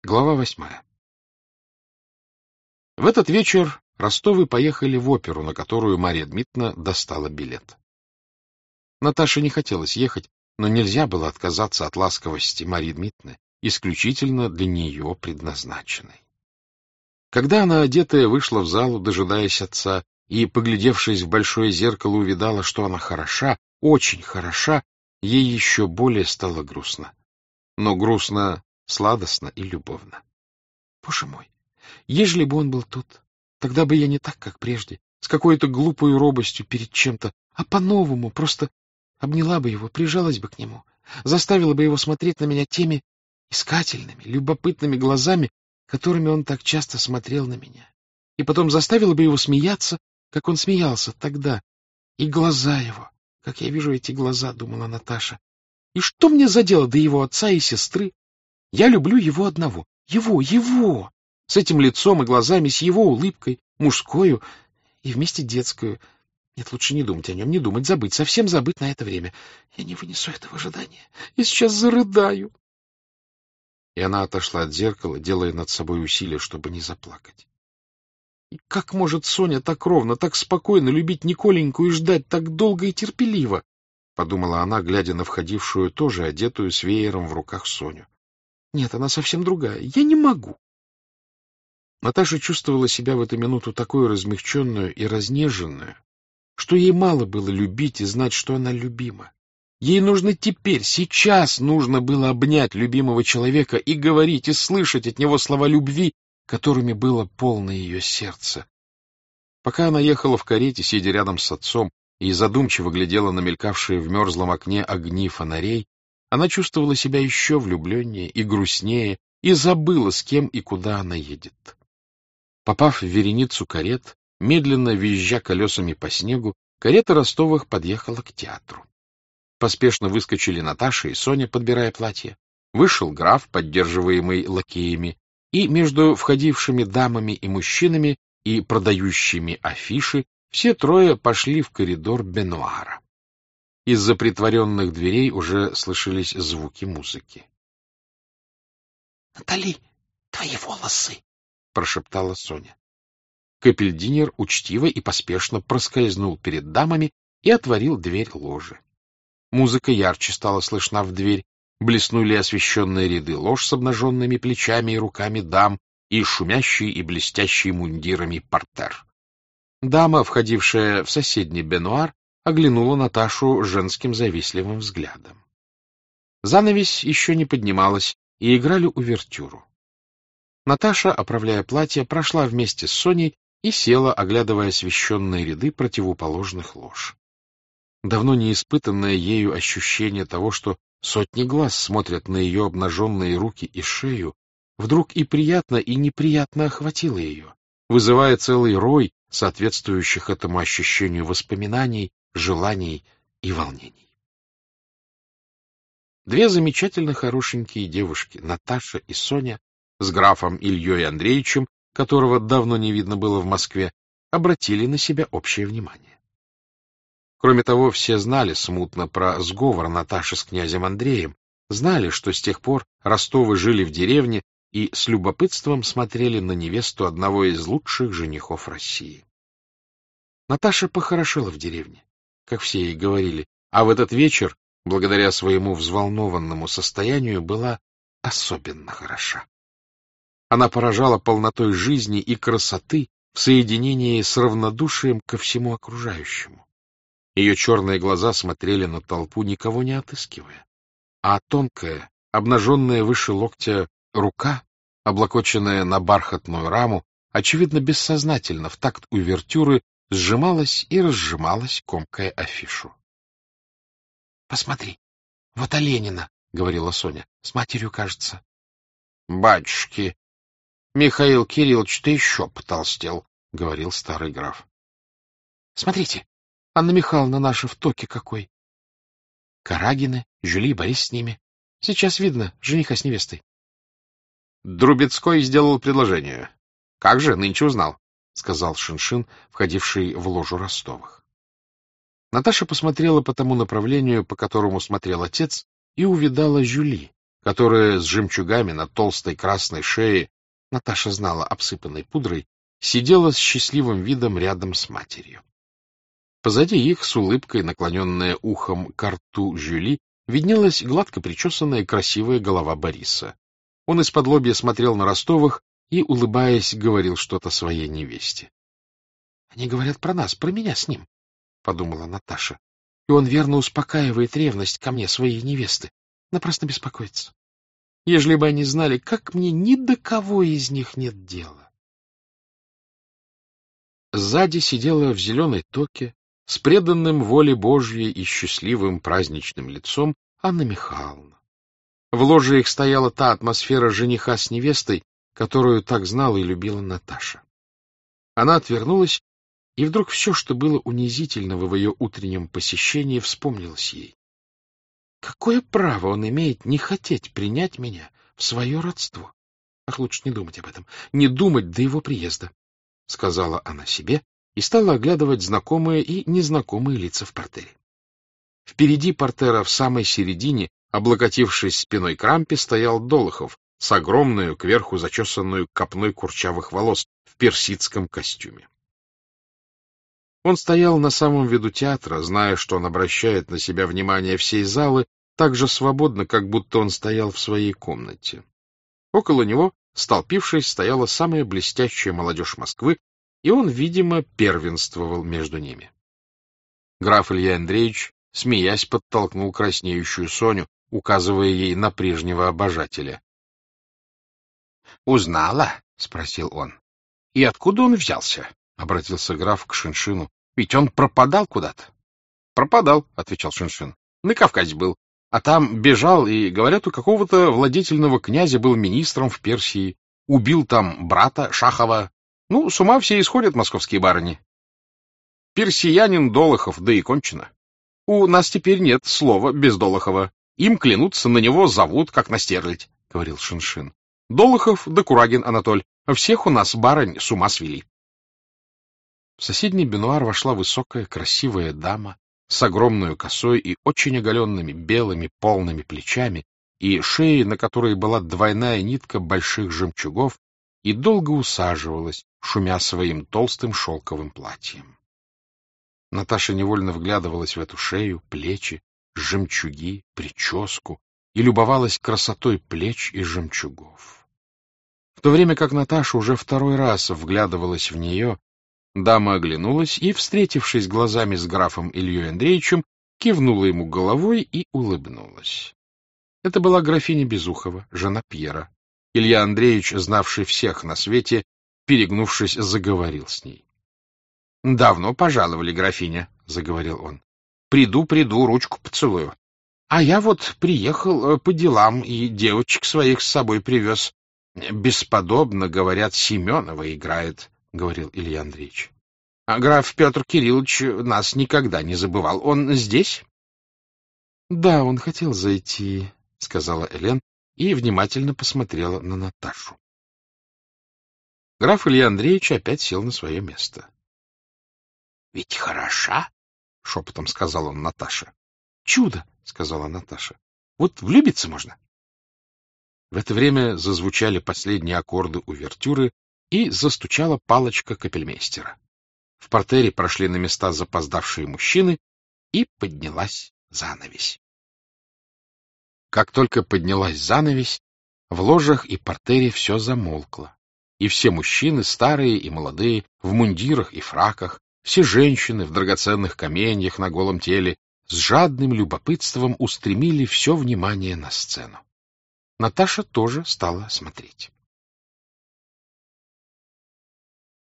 Глава 8. В этот вечер Ростовы поехали в оперу, на которую Марья Дмитриевна достала билет. Наташе не хотелось ехать, но нельзя было отказаться от ласковости Марьи Дмитриевны, исключительно для нее предназначенной. Когда она, одетая, вышла в залу, дожидаясь отца, и, поглядевшись в большое зеркало, увидала, что она хороша, очень хороша, ей еще более стало грустно. Но грустно сладостно и любовно. Боже мой, ежели бы он был тут, тогда бы я не так, как прежде, с какой-то глупой робостью перед чем-то, а по-новому просто обняла бы его, прижалась бы к нему, заставила бы его смотреть на меня теми искательными, любопытными глазами, которыми он так часто смотрел на меня, и потом заставила бы его смеяться, как он смеялся тогда, и глаза его, как я вижу эти глаза, думала Наташа, и что мне за дело до его отца и сестры? Я люблю его одного. Его! С этим лицом и глазами, с его улыбкой, мужскую и вместе детскую. Нет, лучше не думать о нем, не думать, забыть, совсем забыть на это время. Я не вынесу этого ожидания. Я сейчас зарыдаю. И она отошла от зеркала, делая над собой усилие, чтобы не заплакать. И как может Соня так ровно, так спокойно любить Николеньку и ждать так долго и терпеливо? — подумала она, глядя на входившую, тоже одетую с веером в руках Соню. Нет, она совсем другая. Я не могу. Наташа чувствовала себя в эту минуту такой размягченную и разнеженную, что ей мало было любить и знать, что она любима. Ей нужно теперь, сейчас нужно было обнять любимого человека и говорить, и слышать от него слова любви, которыми было полно ее сердце. Пока она ехала в карете, сидя рядом с отцом, и задумчиво глядела на мелькавшие в мерзлом окне огни фонарей, она чувствовала себя еще влюбленнее и грустнее и забыла, с кем и куда она едет. Попав в вереницу карет, медленно визжа колесами по снегу, карета Ростовых подъехала к театру. Поспешно выскочили Наташа и Соня, подбирая платье. Вышел граф, поддерживаемый лакеями, и между входившими дамами и мужчинами и продающими афиши все трое пошли в коридор Бенуара. Из-за притворенных дверей уже слышались звуки музыки. — Натали, твои волосы! — прошептала Соня. Капельдинер учтиво и поспешно проскользнул перед дамами и отворил дверь ложи. Музыка ярче стала слышна в дверь, блеснули освещенные ряды лож с обнаженными плечами и руками дам и шумящий и блестящий мундирами портер. Дама, входившая в соседний бенуар, оглянула Наташу женским завистливым взглядом. Занавесь еще не поднималась, и играли увертюру. Наташа, оправляя платье, прошла вместе с Соней и села, оглядывая освещенные ряды противоположных лож. Давно не испытанное ею ощущение того, что сотни глаз смотрят на ее обнаженные руки и шею, вдруг и приятно, и неприятно охватило ее, вызывая целый рой соответствующих этому ощущению воспоминаний, желаний и волнений. Две замечательно хорошенькие девушки, Наташа и Соня, с графом Ильей Андреевичем, которого давно не видно было в Москве, обратили на себя общее внимание. Кроме того, все знали смутно про сговор Наташи с князем Андреем, знали, что с тех пор Ростовы жили в деревне и с любопытством смотрели на невесту одного из лучших женихов России. Наташа похорошела в деревне, как все ей говорили, а в этот вечер, благодаря своему взволнованному состоянию, была особенно хороша. Она поражала полнотой жизни и красоты в соединении с равнодушием ко всему окружающему. Ее черные глаза смотрели на толпу, никого не отыскивая, а тонкая, обнаженная выше локтя рука, облокоченная на бархатную раму, очевидно, бессознательно, в такт увертюры, сжималась и разжималась, комкая афишу. — Посмотри, вот Оленина, — говорила Соня, — с матерью, кажется. — Батюшки, Михаил Кириллович-то еще потолстел, — говорил старый граф. — Смотрите, Анна Михайловна наша в токе какой. Карагины, Жюли и Борис с ними. Сейчас видно жениха с невестой. Друбецкой сделал предложение. — Как же, нынче узнал, — сказал Шиншин, входивший в ложу Ростовых. Наташа посмотрела по тому направлению, по которому смотрел отец, и увидала Жюли, которая с жемчугами на толстой красной шее, Наташа знала, обсыпанной пудрой, сидела с счастливым видом рядом с матерью. Позади их, с улыбкой, наклоненная ухом к рту Жюли, виднелась гладко причесанная красивая голова Бориса. Он исподлобья смотрел на Ростовых и, улыбаясь, говорил что-то своей невесте. — Они говорят про нас, про меня с ним, — подумала Наташа. — И он верно успокаивает ревность ко мне своей невесты. Напрасно беспокоится. Ежели бы они знали, как мне ни до кого из них нет дела. Сзади сидела в зеленой токе, с преданным воле Божьей и счастливым праздничным лицом, Анна Михайловна. В ложе их стояла та атмосфера жениха с невестой, которую так знала и любила Наташа. Она отвернулась, и вдруг все, что было унизительного в ее утреннем посещении, вспомнилось ей. Какое право он имеет не хотеть принять меня в свое родство? Ах, лучше не думать об этом, не думать до его приезда, — сказала она себе и стала оглядывать знакомые и незнакомые лица в партере. Впереди партера, в самой середине, облокотившись спиной к рампе, стоял Долохов с огромную, кверху зачесанную копной курчавых волос в персидском костюме. Он стоял на самом виду театра, зная, что он обращает на себя внимание всей залы, так же свободно, как будто он стоял в своей комнате. Около него, столпившись, стояла самая блестящая молодежь Москвы, и он, видимо, первенствовал между ними. Граф Илья Андреевич, смеясь, подтолкнул краснеющую Соню, указывая ей на прежнего обожателя. — Узнала? — спросил он. — И откуда он взялся? — обратился граф к Шиншину. — Ведь он пропадал куда-то. — Пропадал, — отвечал Шиншин. — На Кавказе был. А там бежал, и, говорят, у какого-то владетельного князя был министром в Персии. Убил там брата Шахова. Ну, с ума все исходят московские барыни. Персиянин Долохов, да и кончено. У нас теперь нет слова без Долохова. Им клянутся, на него зовут, как на стерлядь, — говорил Шиншин. Долохов да Курагин Анатоль. Всех у нас барынь с ума свели. В соседний бенуар вошла высокая, красивая дама с огромной косой и очень оголенными белыми полными плечами и шеей, на которой была двойная нитка больших жемчугов, и долго усаживалась, шумя своим толстым шелковым платьем. Наташа невольно вглядывалась в эту шею, плечи, жемчуги, прическу и любовалась красотой плеч и жемчугов. В то время как Наташа уже второй раз вглядывалась в нее, дама оглянулась и, встретившись глазами с графом Ильей Андреевичем, кивнула ему головой и улыбнулась. Это была графиня Безухова, жена Пьера. Илья Андреевич, знавший всех на свете, перегнувшись, заговорил с ней. — Давно пожаловали, графиня, — заговорил он. — Приду, ручку поцелую. А я вот приехал по делам и девочек своих с собой привез. Бесподобно, говорят, Семенова играет, — говорил Илья Андреевич. — А граф Петр Кириллович нас никогда не забывал. Он здесь? — Да, он хотел зайти, — сказала Элен и внимательно посмотрела на Наташу. Граф Илья Андреевич опять сел на свое место. — Ведь хороша, — шепотом сказал он Наташе. — Чудо, — сказала Наташа. — Вот влюбиться можно. В это время зазвучали последние аккорды увертюры, и застучала палочка капельмейстера. В партере прошли на места запоздавшие мужчины, и поднялась занавесь. Как только поднялась занавесь, в ложах и партере все замолкло, и все мужчины, старые и молодые, в мундирах и фраках, все женщины в драгоценных каменьях на голом теле, с жадным любопытством устремили все внимание на сцену. Наташа тоже стала смотреть.